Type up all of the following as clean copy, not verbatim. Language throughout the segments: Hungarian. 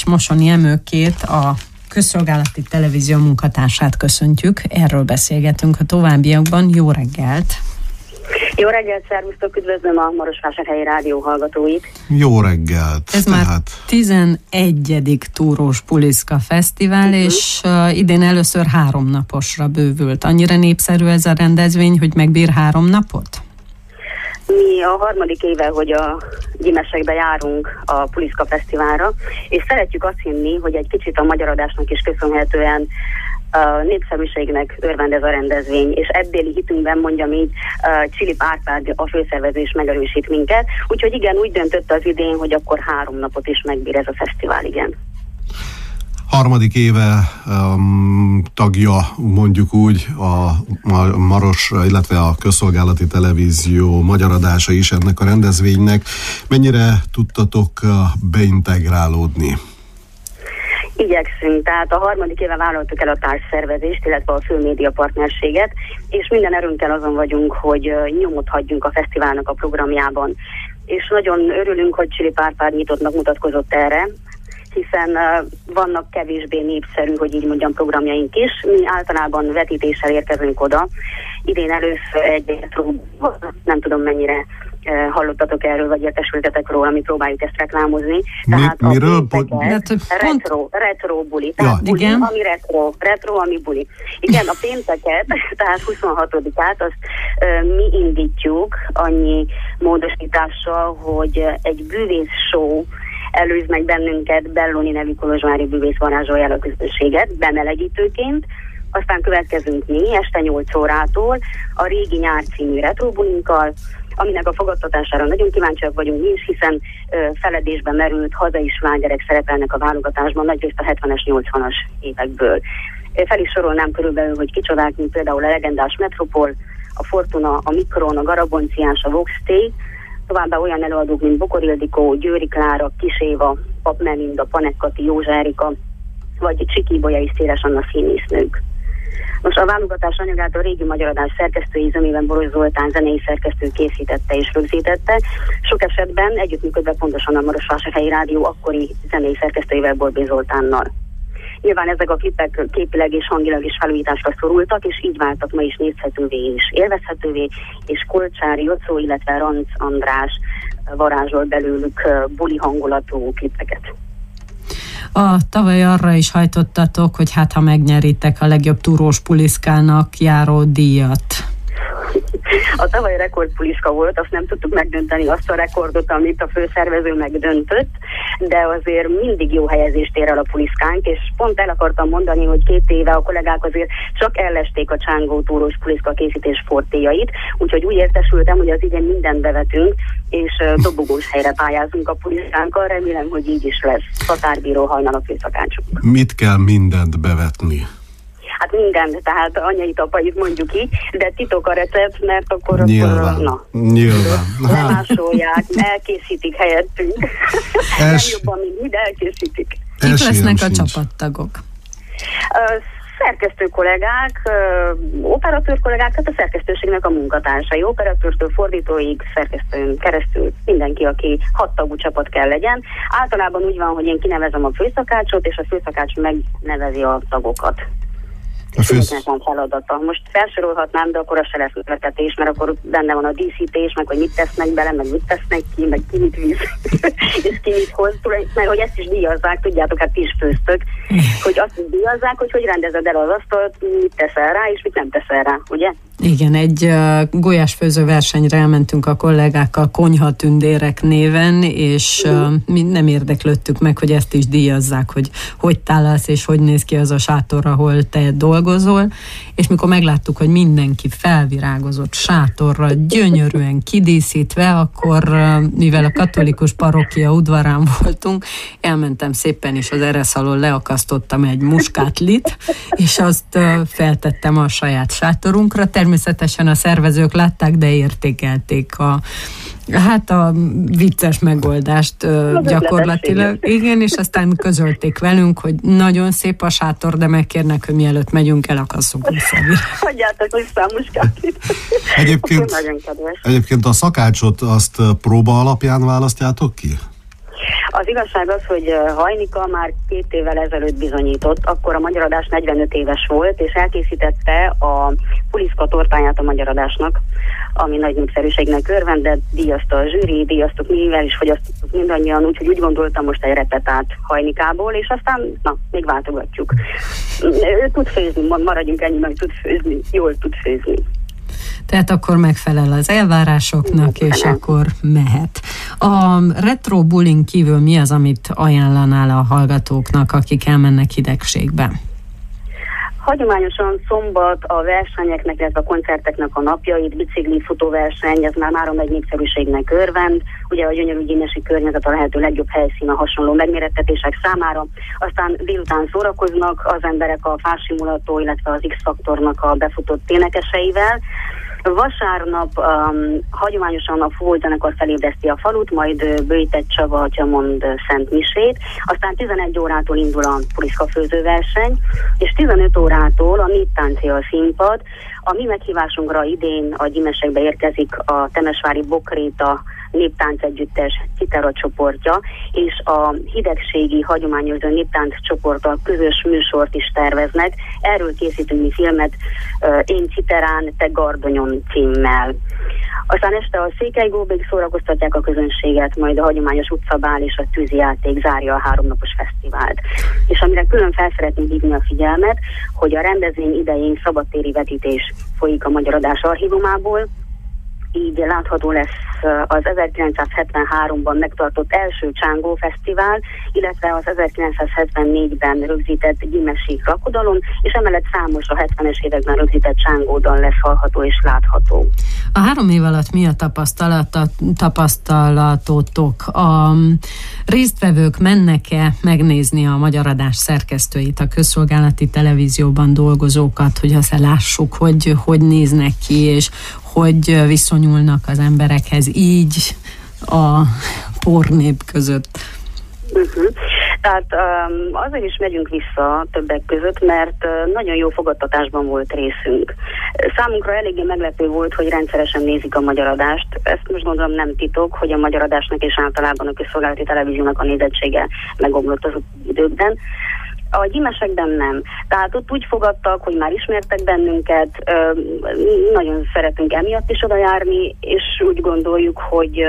Mosoni Emőkét, a Közszolgálati Televízió munkatársát köszöntjük. Erről beszélgetünk a továbbiakban. Jó reggelt! Jó reggelt, szervusztok, üdvözlöm a Marosvásárhelyi rádió hallgatóit. Jó reggelt! Ez már 11. Túrós Puliszka Fesztivál, és idén először 3 naposra bővült. Annyira népszerű ez a rendezvény, hogy megbír 3 napot? Mi a 3. éve, hogy a Gyimesekbe járunk a Puliszka Fesztiválra, és szeretjük azt hinni, hogy egy kicsit a magyaradásnak is köszönhetően népszerűségnek örvend ez a rendezvény, és ebbéli hitünkben, mondjam így, Csilip Árpád a főszervező is megerősít minket, úgyhogy igen, úgy döntött az idén, hogy akkor 3 napot is megbír ez a fesztivál, igen. 3. éve tagja, mondjuk úgy, a Maros, illetve a Közszolgálati Televízió magyar adása is ennek a rendezvénynek. Mennyire tudtatok beintegrálódni? Igyekszünk, tehát a 3. éve vállaltuk el a társszervezést, illetve a főmédia partnerséget, és minden erőnkkel azon vagyunk, hogy nyomot hagyjunk a fesztiválnak a programjában. És nagyon örülünk, hogy Csilip Árpád nyitottnak mutatkozott erre, hiszen vannak kevésbé népszerű, hogy így mondjam, programjaink is. Mi általában vetítéssel érkezünk oda. Idén először egy nem tudom mennyire hallottatok erről, vagy értesültetek róla, mi próbáljuk ezt reklámozni. Tehát miről? Retro buli. Tehát buli, ami retro, ami buli. Igen, a pénteket, tehát 26-át, azt mi indítjuk annyi módosítással, hogy egy bűvész show előz meg bennünket, Belloni nevű kolozsvári bűvész varázsolja el a közönséget, bemelegítőként, aztán következünk mi este 8 órától a Régi nyár című retrobulinkkal, aminek a fogadtatására nagyon kíváncsiak vagyunk mi is, hiszen feledésben merült hazai slágerek szerepelnek a válogatásban, nagyrészt a 70-es, 80-as évekből. Fel is sorolnám körülbelül, hogy kicsodák, mint például a legendás Metropol, a Fortuna, a Mikron, a Garabonciás, a Vox T, továbbá olyan előadók, mint Bokor Ildikó, Győri Klára, Kis Éva, Pap Melinda, Panek Kati, Józsa Erika, vagy Csiki Ibolya és Széles Anna színésznők. Most a válogatás anyagát a Régi Magyar Adás szerkesztői zömében Boros Zoltán zenei szerkesztő készítette és rögzítette. Sok esetben együttműködve pontosan a Marosvásárhelyi rádió akkori zenei szerkesztőivel, Borbély Zoltánnal. Nyilván ezek a klipek képileg és hangilag is felújításra szorultak, és így váltak ma is nézhetővé és élvezhetővé, és Kolcsár Jocó, illetve Ranc András varázsol belőlük buli hangulatú klipeket. Tavaly arra is hajtottatok, hogy hát ha megnyeritek a legjobb túrós puliszkának járó díjat. A tavaly rekordpuliszka volt, azt nem tudtuk megdönteni, azt a rekordot, amit a főszervező megdöntött, de azért mindig jó helyezést ér el a puliszkánk, és pont el akartam mondani, hogy 2 éve a kollégák azért csak ellesték a csángó túrós puliszka készítés fortéjait, úgyhogy úgy értesültem, hogy az idén mindent bevetünk, és dobogós helyre pályázunk a puliszkánkkal, remélem, hogy így is lesz. Határbíró hajnal a főszakácsunk. Mit kell mindent bevetni? Hát minden, tehát anyait, apait mondjuk így, de titok a recept, mert akkor Nyilván. lemásolják, elkészítik helyettünk. Nem jobban, mint mi, de elkészítik. Kik lesznek a csapattagok? Szerkesztő kollégák, operatőr kollégák, tehát a szerkesztőségnek a munkatársai, operatőrtől fordítóig, szerkesztőn keresztül mindenki, aki 6 tagú csapat kell legyen. Általában úgy van, hogy én kinevezem a főszakácsot, és a főszakács megnevezi a tagokat. Mindenkinek van feladata. Most felsorolhatnám, de akkor az se lesz ötletetés, mert akkor benne van a díszítés, meg hogy mit tesznek bele, meg mit tesznek ki, meg ki mit víz, és ki mit hoz, mert hogy ezt is díjazzák, tudjátok, hát ti is főztök, hogy azt is díjazzák, hogy rendezed el az asztalt, mit teszel rá, és mit nem teszel rá, ugye? Igen, egy gulyásfőző versenyre elmentünk a kollégákkal konyhatündérek néven, és mi nem érdeklődtük meg, hogy ezt is díjazzák, hogy tálalsz és hogy néz ki az a sátor, ahol te dolgozol, és mikor megláttuk, hogy mindenki felvirágozott sátorra, gyönyörűen kidíszítve, akkor mivel a katolikus parókia udvarán voltunk, elmentem szépen, és az eresz alól leakasztottam egy muskátlit, és azt feltettem a saját sátorunkra. Természetesen a szervezők látták, de értékelték a vicces megoldást gyakorlatilag. Igen, és aztán közölték velünk, hogy nagyon szép a sátor, de megkérnek, hogy mielőtt megyünk, elakasszuk vissza. Hagyjátok vissza a muskátlit. Egyébként a szakácsot azt próba alapján választjátok ki? Az igazság az, hogy Hajnika már 2 évvel ezelőtt bizonyított, akkor a Magyar Adás 45 éves volt, és elkészítette a puliszka tortáját a Magyar Adásnak, ami nagy népszerűségnek örvendett, díjazta a zsűri, díjaztuk mivel is fogyasztottuk mindannyian, úgyhogy úgy gondoltam most egy repetát Hajnikából, és aztán, még váltogatjuk. Ő tud főzni, maradjunk ennyi, meg tud főzni, jól tud főzni. Tehát akkor megfelel az elvárásoknak, és akkor mehet. A retro bulin kívül mi az, amit ajánlanál a hallgatóknak, akik elmennek hidegségbe? Hagyományosan szombat a versenyeknek, illetve a koncerteknek a napjait, bicikli, futóverseny, ez már máron egy népszerűségnek örvend. Ugye a gyönyörű gyimesi környezet a lehető legjobb helyszín a hasonló megmérettetések számára. Aztán délután szórakoznak az emberek a Fásimulató, illetve az X-faktornak a befutott énekeseivel. Vasárnap hagyományosan a fúvózenekar felébreszti a falut, majd Böjtett Csaba atya mond Szent Misét, aztán 11 órától indul a puliszka főzőverseny, és 15 órától a néptáncia a színpad. A mi meghívásunkra idén a Gyimesekbe érkezik a temesvári Bokréta néptánc együttes Citera csoportja, és a hidegségi hagyományozó néptánc csoporttal közös műsort is terveznek. Erről készítünk mi filmet, Én Citerán, te Gardonyon címmel. Aztán este a Székelygóbék szórakoztatják a közönséget, majd a hagyományos utcabál és a tűzijáték zárja a 3 napos fesztivált. És amire külön fel szeretnénk hívni a figyelmet, hogy a rendezvény idején szabadtéri vetítés folyik a Magyar Adás archívumából, így látható lesz az 1973-ban megtartott első Csángó Fesztivál, illetve az 1974-ben rögzített gyimesi lakodalom, és emellett számos a 70-es években rögzített csángódal lesz hallható és látható. A 3 év alatt mi a tapasztalatotok? A résztvevők mennek-e megnézni a Magyar Adás szerkesztőit, a közszolgálati televízióban dolgozókat, hogy azt lássuk, hogy néznek ki, és hogy viszonyulnak az emberekhez így a pornép között? Tehát azért is megyünk vissza többek között, mert nagyon jó fogadtatásban volt részünk. Számunkra eléggé meglepő volt, hogy rendszeresen nézik a Magyar Adást. Ezt most gondolom nem titok, hogy a Magyar Adásnak és általában a közszolgálati televíziónak a nézettsége megomlott az időkben. A Gyimesekben nem. Tehát ott úgy fogadtak, hogy már ismertek bennünket, nagyon szeretünk emiatt is oda járni, és úgy gondoljuk, hogy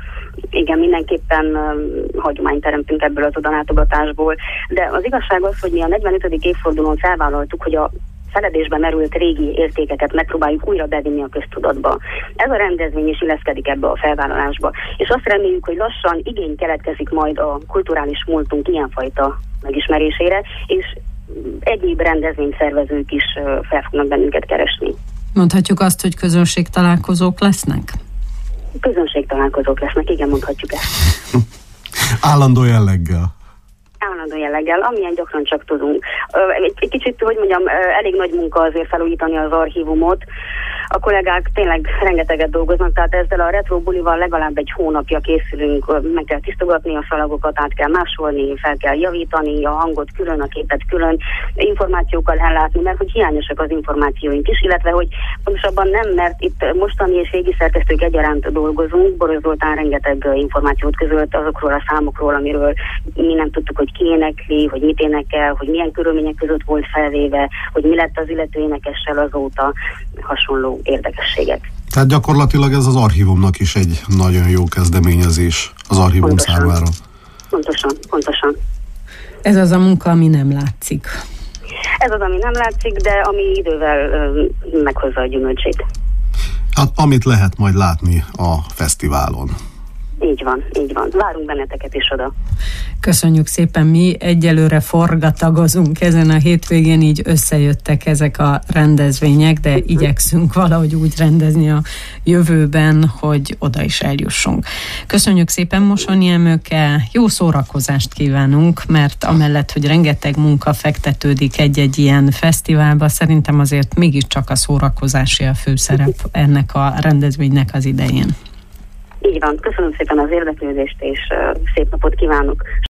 igen, mindenképpen hagyományt teremtünk ebből az odalátogatásból. De az igazság az, hogy mi a 45. évfordulón felvállaltuk, hogy a feledésben merült régi értékeket megpróbáljuk újra bevinni a köztudatba. Ez a rendezvény is illeszkedik ebbe a felvállalásba. És azt reméljük, hogy lassan igény keletkezik majd a kulturális múltunk ilyenfajta megismerésére, és egyéb rendezvényszervezők is fel fognak bennünket keresni. Mondhatjuk azt, hogy közönségtalálkozók lesznek? Közönségtalálkozók lesznek, igen, mondhatjuk ezt. Állandó jelleggel. Állandó jelleggel, amilyen gyakran csak tudunk. Egy kicsit, hogy mondjam, elég nagy munka azért felújítani az archívumot. A kollégák tényleg rengeteget dolgoznak, tehát ezzel a retro bulival legalább egy hónapja készülünk, meg kell tisztogatni a szalagokat, át kell másolni, fel kell javítani, a hangot külön, a képet külön, információkkal ellátni, mert hogy hiányosak az információink is, illetve hogy pontosabban nem, mert itt mostani és régi szerkesztők egyaránt dolgozunk. Boros Zoltán rengeteg információt közölt azokról a számokról, amiről mi nem tudtuk, hogy ki énekli, hogy mit énekel, hogy milyen körülmények között volt felvéve, hogy mi lett az illető énekessel azóta, hasonló érdekességek. Tehát gyakorlatilag ez az archívumnak is egy nagyon jó kezdeményezés az archívum számára. Pontosan. Ez az a munka, ami nem látszik. Ez az, ami nem látszik, de ami idővel meghozza a gyümölcsét. Hát, amit lehet majd látni a fesztiválon. Így van. Várunk benneteket is oda. Köszönjük szépen, mi egyelőre forgatagozunk ezen a hétvégén, így összejöttek ezek a rendezvények, de igyekszünk valahogy úgy rendezni a jövőben, hogy oda is eljussunk. Köszönjük szépen Mosonyi Emőke, jó szórakozást kívánunk, mert amellett, hogy rengeteg munka fektetődik egy-egy ilyen fesztiválba, szerintem azért mégiscsak a szórakozási a főszerep ennek a rendezvénynek az idején. Így van, köszönöm szépen az érdeklődést, és szép napot kívánok!